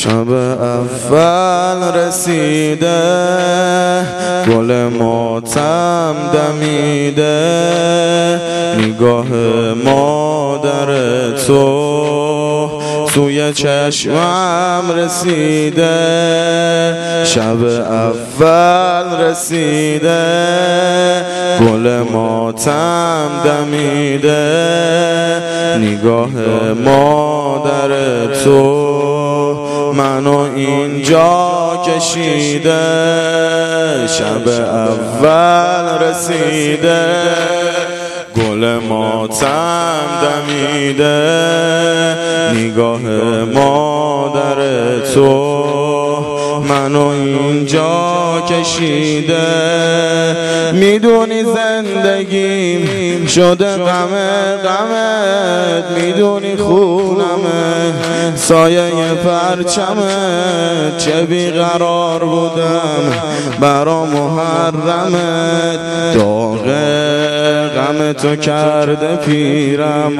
شب اول رسیده، گل ماتم دمیده، نگاه مادر تو سوی چشمم رسیده. شب اول رسیده، گل ماتم دمیده، نگاه مادر تو منو اینجا کشیده. شب اول رسیده، گل ماتم دمیده، نگاه مادر تو منو اینجا کشیده. میدونی زندگیم شده غمت، میدونی خونمه سایه پرچمت، چه بیقرار بودم برا محرمت. داغ غم تو کرده پیرم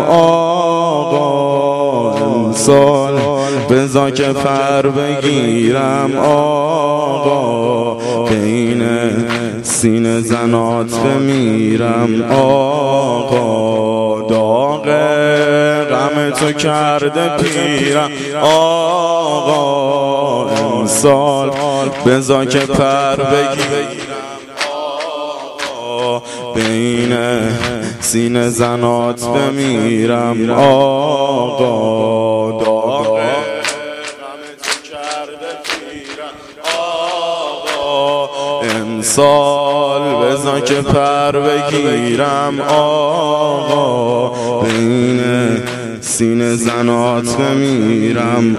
آقا، امسال بذار که پر بگیرم آقا، بین سینه زنات بمیرم آقا. داغ غم تو کرده پیرم آقا، امسال بذار که پر بگیرم آقا، بین سینه زنات بمیرم آقا. داغ غم تو کرده پیرم آقا، امسال بذار که پر بگیرم آقا، بین سینه زنات بمیرم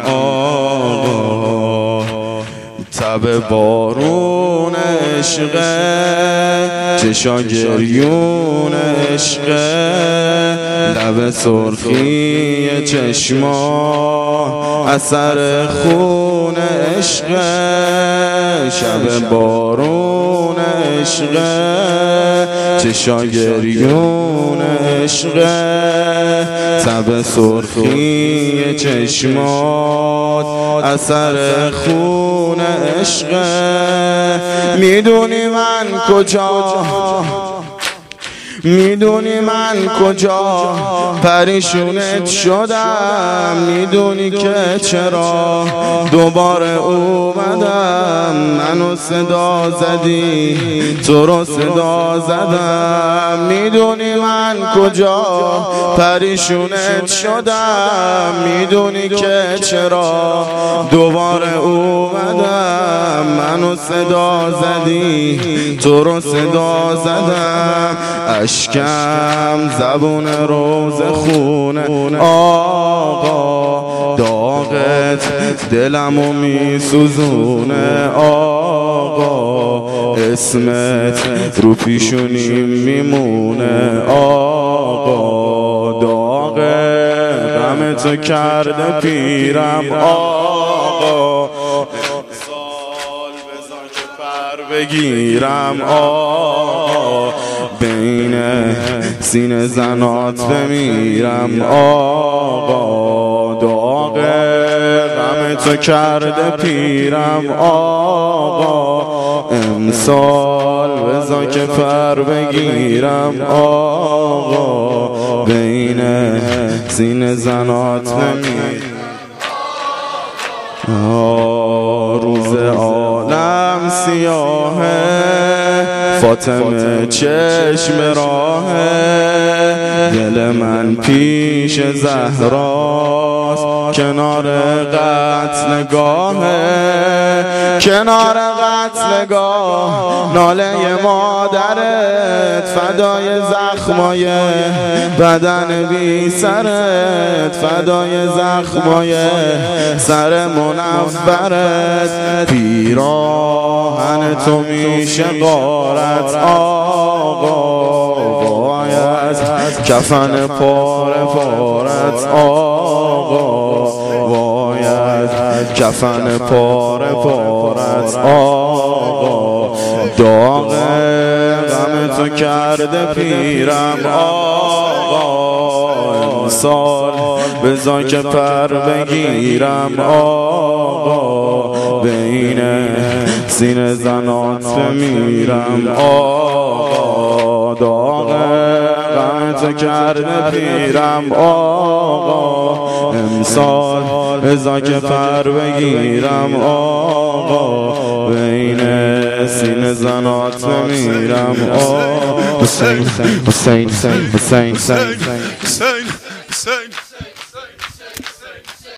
آقا. تب بارون عشقه، چشا گریون عشقه، لب سرخی چشما اثر خون عشقه. شب بارون عشقه، چشا گریون عشقه، تب سرخی چشمات اثر خون عشقه. میدونی من کجا پریشونت شدم، میدونی که چرا دوباره اومدم. منو صدا زدی تو رو صدا زدم، میدونی من کجا پریشونت شدم، میدونی که چرا دوباره اومدم. منو صدا زدی تو رو صدا زدم، اشکم زبون روز خونه آقا، داغت دلمو میسوزونه آقا، اسمت رو پیشونیم میمونه آقا. داغ غم تو کرده پیرم آقا، امسال بذار که پر بگیرم آقا، بین سینه زنات بمیرم آقا. داغ غم تو کرده پیرم آقا، امسال بذار که پر بگیرم آقا، بین سینه زنات بمیرم. روز عالم سیاهه، فاطمه چشم راهه، دل من پیش زهراست، کنار قتل نگاهه، کنار قتل نگاه ناله مادرت، فدای زخمای بدن بی سرت، فدای زخمای سر منورت. پیراهن تو میشه غارت آقا، باید کفن پاره پارت آقا، باید کفن پاره پارت آقا. داغ غم تو کرده پیرم آقا، امسال بذار که پر بگیرم آقا، بین سینه زنات بمیرم آقا، داغ غمتو کرده پیرم آقا، امسال بذار که پر بگیرم آقا، بین سینه زنات بمیرم آقا. حسین حسین حسین حسین